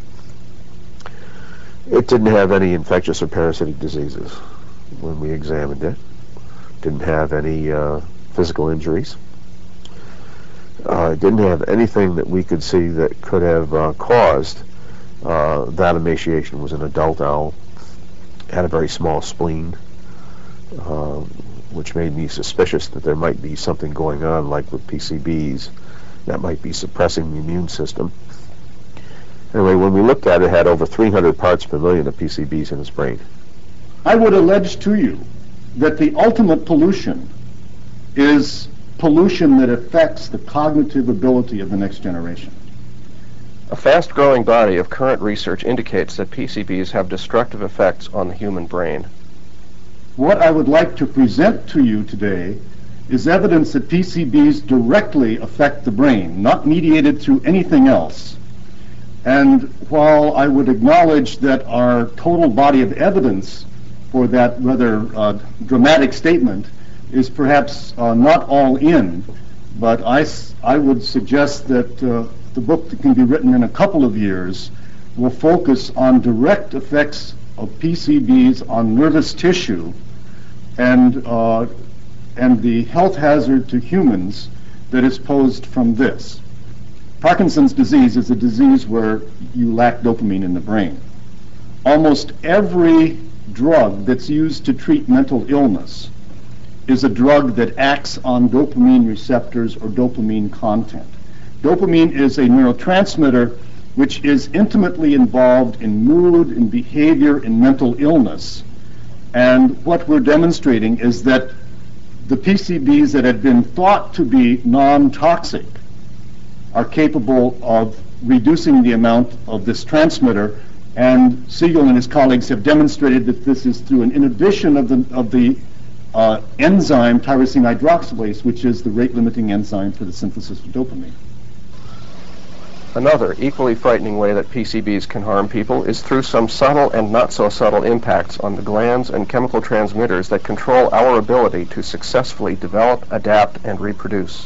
[SPEAKER 7] It didn't have any infectious or parasitic diseases when we examined it. Didn't have any uh, physical injuries. Uh, it didn't have anything that we could see that could have uh, caused uh, that emaciation. It was an adult owl. It had a very small spleen, uh, which made me suspicious that there might be something going on, like with P C Bs, that might be suppressing the immune system. Anyway, when we looked at it, it had over three hundred parts per million of P C Bs in its brain.
[SPEAKER 9] I would allege to you that the ultimate pollution is pollution that affects the cognitive ability of the next generation.
[SPEAKER 4] A fast-growing body of current research indicates that P C Bs have destructive effects on the human brain.
[SPEAKER 9] What I would like to present to you today is evidence that P C Bs directly affect the brain, not mediated through anything else. And while I would acknowledge that our total body of evidence for that rather uh, dramatic statement is perhaps uh, not all in, but I, I would suggest that uh, the book that can be written in a couple of years will focus on direct effects of P C Bs on nervous tissue and, uh, and the health hazard to humans that is posed from this. Parkinson's disease is a disease where you lack dopamine in the brain. Almost every drug that's used to treat mental illness is a drug that acts on dopamine receptors or dopamine content. Dopamine is a neurotransmitter which is intimately involved in mood, in behavior, in mental illness. And what we're demonstrating is that the P C Bs that had been thought to be non-toxic are capable of reducing the amount of this transmitter, and Siegel and his colleagues have demonstrated that this is through an inhibition of the of the uh, enzyme tyrosine hydroxylase, which is the rate-limiting enzyme for the synthesis of dopamine.
[SPEAKER 4] Another equally frightening way that P C Bs can harm people is through some subtle and not so subtle impacts on the glands and chemical transmitters that control our ability to successfully develop, adapt, and reproduce.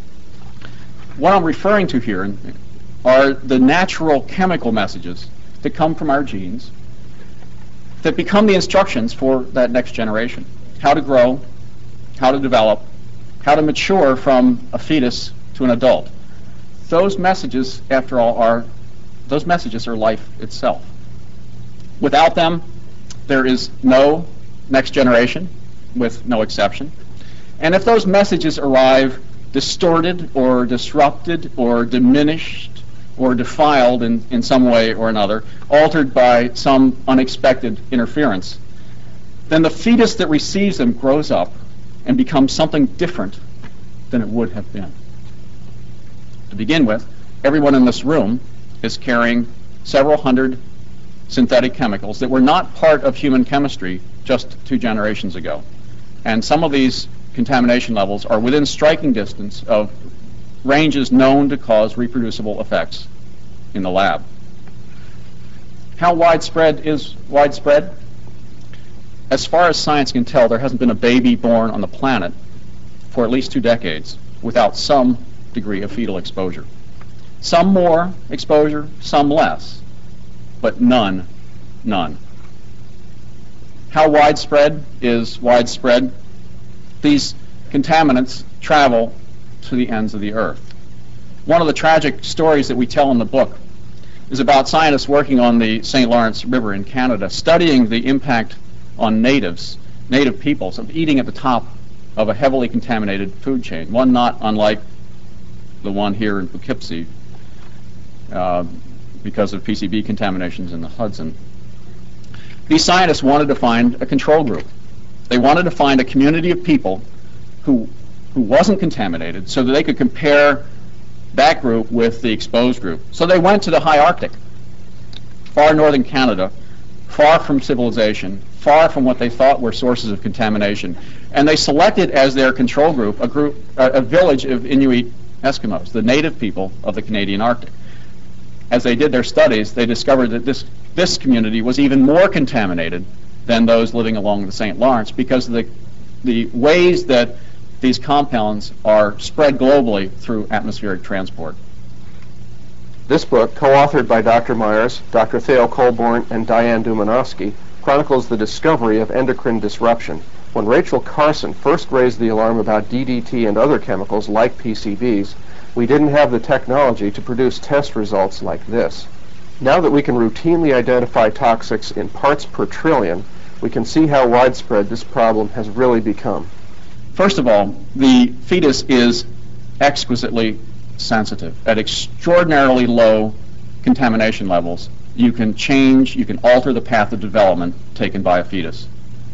[SPEAKER 10] What I'm referring to here are the natural chemical messages that come from our genes that become the instructions for that next generation. How to grow, how to develop, how to mature from a fetus to an adult. Those messages, after all, are those messages are life itself. Without them, there is no next generation, with no exception. And if those messages arrive distorted or disrupted or diminished or defiled in, in some way or another, altered by some unexpected interference, then the fetus that receives them grows up and becomes something different than it would have been. To begin with, everyone in this room is carrying several hundred synthetic chemicals that were not part of human chemistry just two generations ago. And some of these contamination levels are within striking distance of ranges known to cause reproducible effects in the lab. How widespread is widespread? As far as science can tell, there hasn't been a baby born on the planet for at least two decades without some degree of fetal exposure. Some more exposure, some less, but none, none. How widespread is widespread? These contaminants travel to the ends of the earth. One of the tragic stories that we tell in the book is about scientists working on the Saint Lawrence River in Canada, studying the impact on natives, native peoples, of eating at the top of a heavily contaminated food chain, one not unlike the one here in Poughkeepsie uh, because of P C B contaminations in the Hudson. these scientists wanted to find a control group. They wanted to find a community of people who, who wasn't contaminated so that they could compare that group with the exposed group. So they went to the high Arctic, far northern Canada, far from civilization, far from what they thought were sources of contamination, and they selected as their control group a group, a, a village of Inuit Eskimos, the native people of the Canadian Arctic. As they did their studies, they discovered that this, this community was even more contaminated than those living along the Saint Lawrence because of the, the ways that these compounds are spread globally through atmospheric transport.
[SPEAKER 4] This book, co-authored by Doctor Myers, Doctor Theo Colborn, and Diane Dumanowski, chronicles the discovery of endocrine disruption. When Rachel Carson first raised the alarm about D D T and other chemicals like P C Bs, we didn't have the technology to produce test results like this. Now that we can routinely identify toxics in parts per trillion, we can see how widespread this problem has really become.
[SPEAKER 10] First of all, the fetus is exquisitely sensitive. At extraordinarily low contamination levels, you can change, you can alter the path of development taken by a fetus.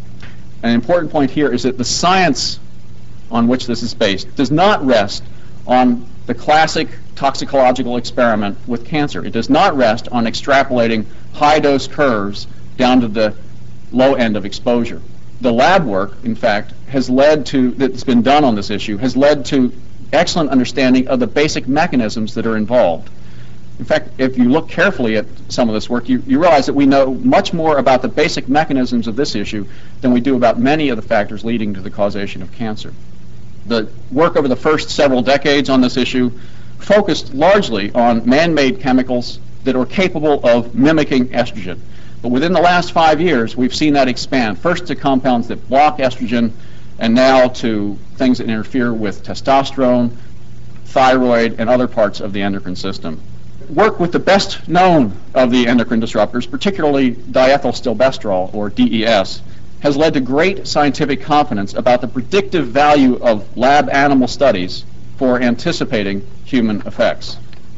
[SPEAKER 10] An important point here is that the science on which this is based does not rest on the classic toxicological experiment with cancer. It does not rest on extrapolating high-dose curves down to the low end of exposure. The lab work, in fact, has led to, that's been done on this issue, has led to excellent understanding of the basic mechanisms that are involved. In fact, if you look carefully at some of this work, you, you realize that we know much more about the basic mechanisms of this issue than we do about many of the factors leading to the causation of cancer. The work over the first several decades on this issue focused largely on man-made chemicals that are capable of mimicking estrogen. But within the last five years, we've seen that expand, first to compounds that block estrogen, and now to things that interfere with testosterone, thyroid, and other parts of the endocrine system. Work with the best known of the endocrine disruptors, particularly diethylstilbestrol, or D E S, has led to great scientific confidence about the predictive value of lab animal studies for anticipating human effects.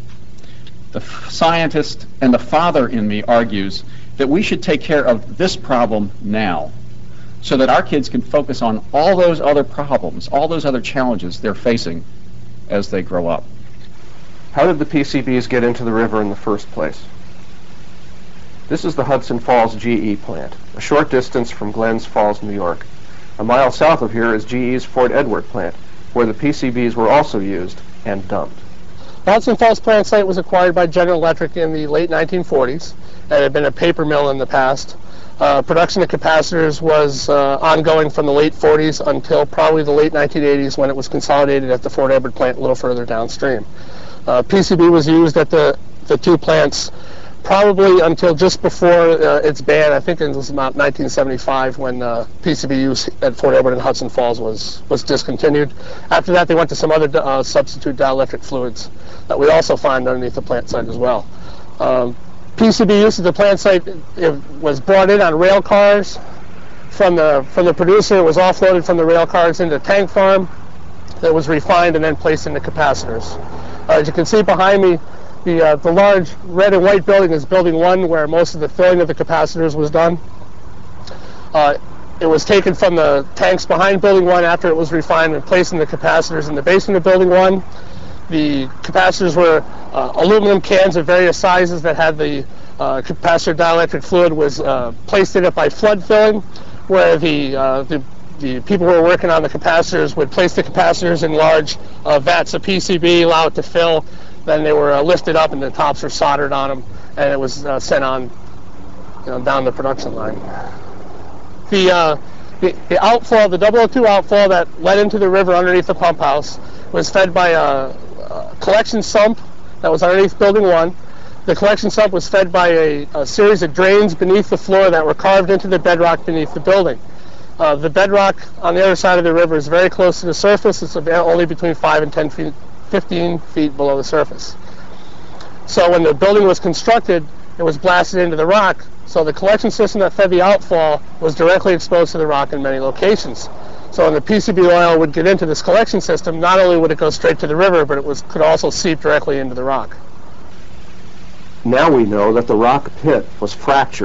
[SPEAKER 10] The scientist and the father in me argues that we should take care of this problem now so that our kids can focus on all those other problems, all those other challenges they're facing as they grow up.
[SPEAKER 4] How did the P C Bs get into the river in the first place? This is the Hudson Falls G E plant, a short distance from Glens Falls, New York. A mile south of here is G E's Fort Edward plant, where the P C Bs were also used and dumped.
[SPEAKER 2] The Hudson Falls plant site was acquired by General Electric in the late nineteen forties. It had been a paper mill in the past. Uh, production of capacitors was uh, ongoing from the late forties until probably the late nineteen eighties when it was consolidated at the Fort Edward plant a little further downstream. Uh, P C B was used at the, the two plants probably until just before uh, its ban. I think it was about nineteen seventy-five when uh, P C B use at Fort Edward and Hudson Falls was, was discontinued. After that, they went to some other uh, substitute dielectric fluids that we also find underneath the plant site as well. Um, P C B use at the plant site, it was brought in on rail cars from the, from the producer. It was offloaded from the rail cars into a tank farm that was refined and then placed into capacitors. Uh, as you can see behind me, the, uh, the large red and white building is building one where most of the filling of the capacitors was done. Uh, it was taken from the tanks behind building one after it was refined and placed in the capacitors in the basement of building one. The capacitors were uh, aluminum cans of various sizes that had the uh, capacitor dielectric fluid was uh, placed in it by flood filling, where the, uh, the the people who were working on the capacitors would place the capacitors in large uh, vats of P C B, allow it to fill, then they were uh, lifted up and the tops were soldered on them, and it was uh, sent on, you know, down the production line. The, uh, the, the outflow, the double oh two outflow that led into the river underneath the pump house was fed by a, a collection sump that was underneath building one. The collection sump was fed by a, a series of drains beneath the floor that were carved into the bedrock beneath the building. Uh, the bedrock on the other side of the river is very close to the surface. It's only between five and ten feet, fifteen feet below the surface. So when the building was constructed, it was blasted into the rock. So the collection system that fed the outfall was directly exposed to the rock in many locations. So when the P C B oil would get into this collection system, not only would it go straight to the river, but it was, could also seep directly into the rock.
[SPEAKER 4] Now we know that the rock pit was fractured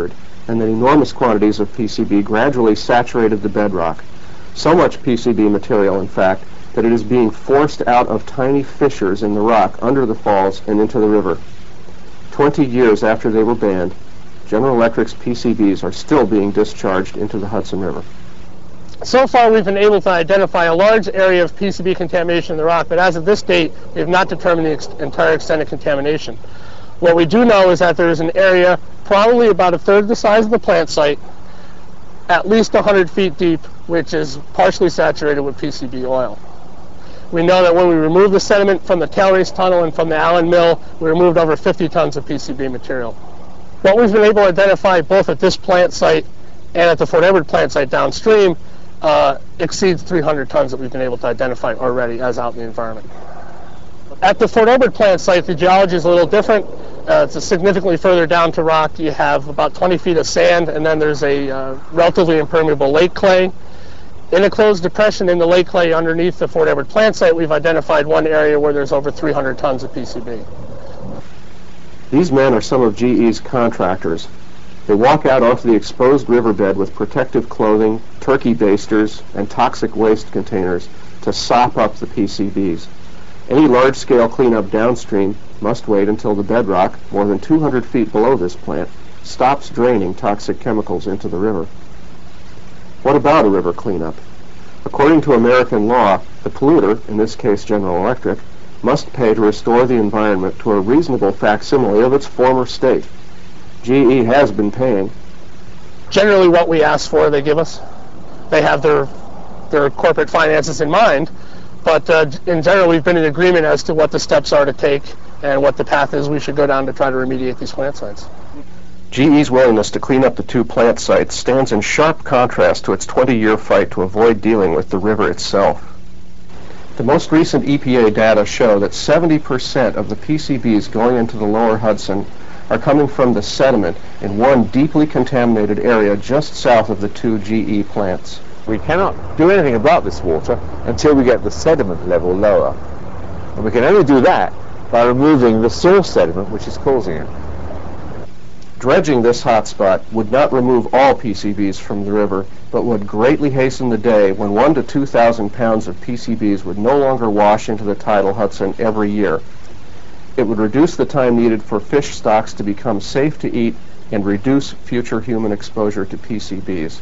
[SPEAKER 4] and that enormous quantities of P C B gradually saturated the bedrock. So much P C B material, in fact, that it is being forced out of tiny fissures in the rock under the falls and into the river. Twenty years after they were banned, General Electric's P C Bs are still being discharged into the Hudson River.
[SPEAKER 11] So far, we've been able to identify a large area of P C B contamination in the rock, but as of this date, we have not determined the ex entire extent of contamination. What we do know is that there is an area, probably about a third the size of the plant site, at least one hundred feet deep, which is partially saturated with P C B oil. We know that when we removed the sediment from the Tailrace Tunnel and from the Allen Mill, we removed over fifty tons of P C B material. What we've been able to identify both at this plant site and at the Fort Edward plant site downstream uh, exceeds three hundred tons that we've been able to identify already as out in the environment. At the Fort Edward plant site, the geology is a little different. Uh, it's a significantly further down to rock. You have about twenty feet of sand, and then there's a uh, relatively impermeable lake clay. In a closed depression in the lake clay underneath the Fort Edward plant site, we've identified one area where there's over three hundred tons of P C B.
[SPEAKER 4] These men are some of G E's contractors. They walk out onto the exposed riverbed with protective clothing, turkey basters, and toxic waste containers to sop up the P C Bs. Any large-scale cleanup downstream must wait until the bedrock, more than two hundred feet below this plant, stops draining toxic chemicals into the river. What about a river cleanup? According to American law, the polluter, in this case General Electric, must pay to restore the environment to a reasonable facsimile of its former state. G E has been paying.
[SPEAKER 11] Generally what we ask for, they give us. They have their, their corporate finances in mind, but uh, in general we've been in agreement as to what the steps are to take and what the path is we should go down to try to remediate these plant sites.
[SPEAKER 4] G E's willingness to clean up the two plant sites stands in sharp contrast to its twenty-year fight to avoid dealing with the river itself. The most recent E P A data show that seventy percent of the P C Bs going into the lower Hudson are coming from the sediment in one deeply contaminated area just south of the two G E plants.
[SPEAKER 7] We cannot do anything about this water until we get the sediment level lower. And we can only do that by removing the source sediment which is causing it.
[SPEAKER 4] Dredging this hotspot would not remove all P C Bs from the river, but would greatly hasten the day when one to two thousand pounds of P C Bs would no longer wash into the tidal Hudson every year. It would reduce the time needed for fish stocks to become safe to eat and reduce future human exposure to P C Bs.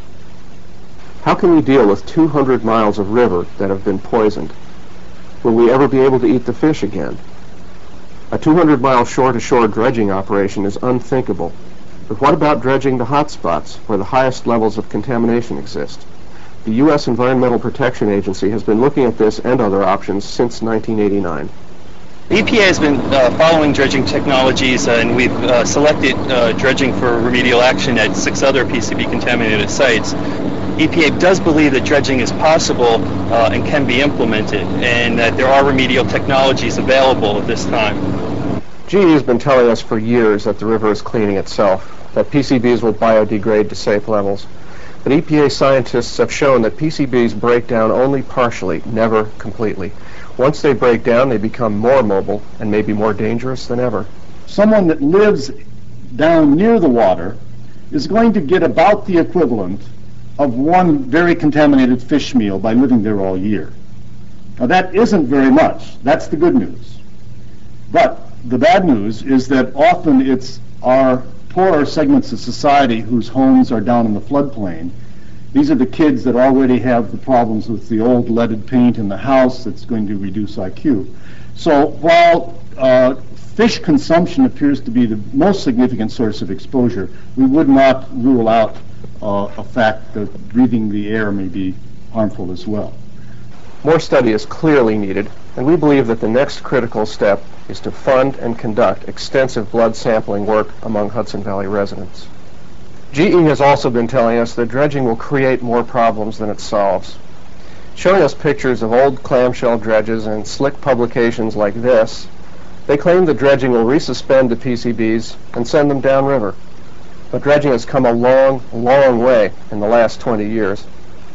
[SPEAKER 4] How can we deal with two hundred miles of river that have been poisoned? Will we ever be able to eat the fish again? A two hundred mile shore-to-shore dredging operation is unthinkable. But what about dredging the hot spots where the highest levels of contamination exist? The U S Environmental Protection Agency has been looking at this and other options since nineteen eighty-nine.
[SPEAKER 6] The E P A has been uh, following dredging technologies, uh, and we've uh, selected uh, dredging for remedial action at six other P C B contaminated sites. E P A does believe that dredging is possible uh, and can be implemented, and that there are remedial technologies available at this time.
[SPEAKER 4] G E has been telling us for years that the river is cleaning itself, that P C Bs will biodegrade to safe levels. But E P A scientists have shown that P C Bs break down only partially, never completely. Once they break down, they become more mobile and may be more dangerous than ever.
[SPEAKER 9] Someone that lives down near the water is going to get about the equivalent of one very contaminated fish meal by living there all year. Now that isn't very much. That's the good news. But the bad news is that often it's our poorer segments of society whose homes are down in the floodplain. These are the kids that already have the problems with the old leaded paint in the house that's going to reduce I Q. So while uh, fish consumption appears to be the most significant source of exposure, we would not rule out uh, a fact that breathing the air may be harmful as well.
[SPEAKER 4] More study is clearly needed, and we believe that the next critical step is to fund and conduct extensive blood sampling work among Hudson Valley residents. G E has also been telling us that dredging will create more problems than it solves. Showing us pictures of old clamshell dredges and slick publications like this, they claim that dredging will resuspend the P C Bs and send them downriver. But dredging has come a long, long way in the last twenty years.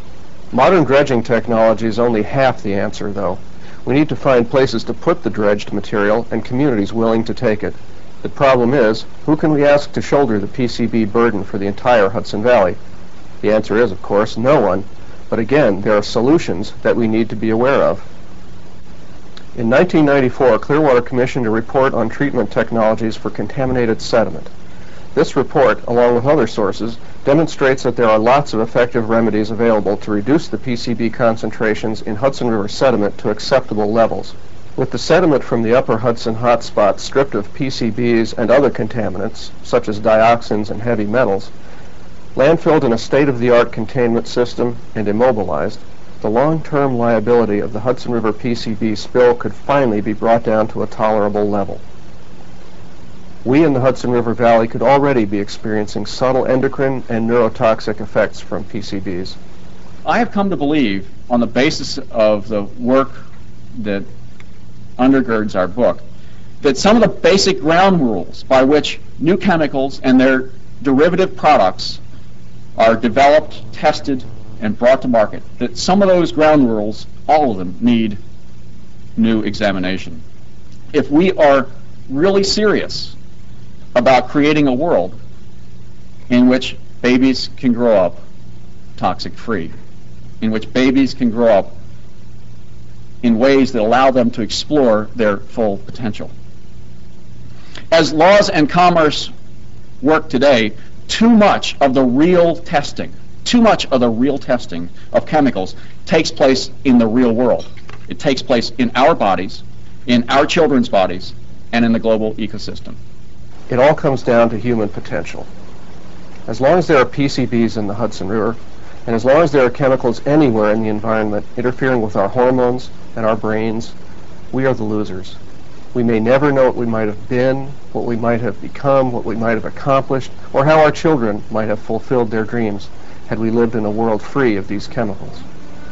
[SPEAKER 4] Modern dredging technology is only half the answer, though. We need to find places to put the dredged material and communities willing to take it. The problem is, who can we ask to shoulder the P C B burden for the entire Hudson Valley? The answer is, of course, no one. But again, there are solutions that we need to be aware of. In nineteen ninety-four, Clearwater commissioned a report on treatment technologies for contaminated sediment. This report, along with other sources, demonstrates that there are lots of effective remedies available to reduce the P C B concentrations in Hudson River sediment to acceptable levels. With the sediment from the upper Hudson hotspot stripped of P C Bs and other contaminants, such as dioxins and heavy metals, landfilled in a state-of-the-art containment system and immobilized, the long-term liability of the Hudson River P C B spill could finally be brought down to a tolerable level. We in the Hudson River Valley could already be experiencing subtle endocrine and neurotoxic effects from P C Bs.
[SPEAKER 10] I have come to believe, on the basis of the work that undergirds our book, that some of the basic ground rules by which new chemicals and their derivative products are developed, tested, and brought to market, that some of those ground rules, all of them, need new examination. If we are really serious about creating a world in which babies can grow up toxic-free, in which babies can grow up in ways that allow them to explore their full potential. As laws and commerce work today, too much of the real testing, too much of the real testing of chemicals takes place in the real world. It takes place in our bodies, in our children's bodies, and in the global ecosystem.
[SPEAKER 4] It all comes down to human potential. As long as there are P C Bs in the Hudson River, and as long as there are chemicals anywhere in the environment interfering with our hormones and our brains, we are the losers. We may never know what we might have been, what we might have become, what we might have accomplished, or how our children might have fulfilled their dreams had we lived in a world free of these chemicals.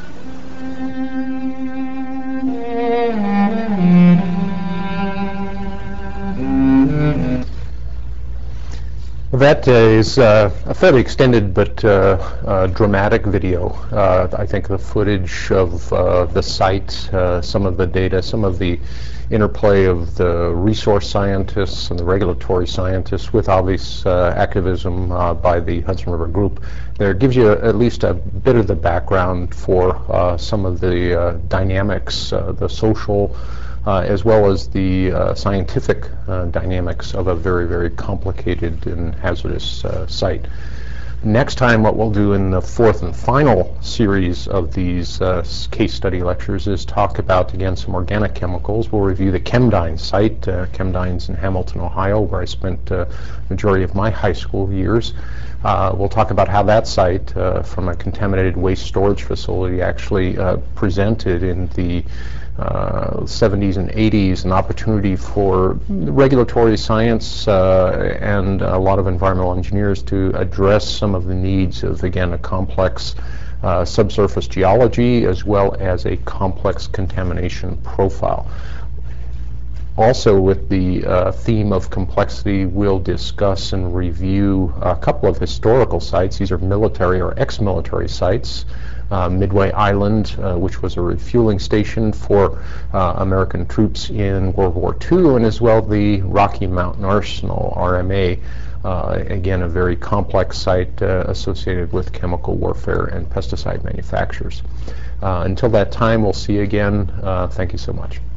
[SPEAKER 1] That is uh, a fairly extended but uh, uh, dramatic video. Uh, I think the footage of uh, the site, uh, some of the data, some of the interplay of the resource scientists and the regulatory scientists with obvious uh, activism uh, by the Hudson River Group, there gives you at least a bit of the background for uh, some of the uh, dynamics, uh, the social, Uh, as well as the uh, scientific uh, dynamics of a very, very complicated and hazardous uh, site. Next time, what we'll do in the fourth and final series of these uh, case study lectures is talk about, again, some organic chemicals. We'll review the Chemdyne site. Uh, Chemdyne's in Hamilton, Ohio, where I spent the uh, majority of my high school years. Uh, we'll talk about how that site, uh, from a contaminated waste storage facility, actually uh, presented in the Uh, seventies and eighties an opportunity for regulatory science uh, and a lot of environmental engineers to address some of the needs of, again, a complex uh, subsurface geology as well as a complex contamination profile. Also, with the uh, theme of complexity, we'll discuss and review a couple of historical sites. These are military or ex-military sites. Uh, Midway Island, uh, which was a refueling station for uh, American troops in World War Two, and as well the Rocky Mountain Arsenal, R M A, uh, again a very complex site uh, associated with chemical warfare and pesticide manufacturers. Uh, until that time, we'll see you again. Uh, thank you so much.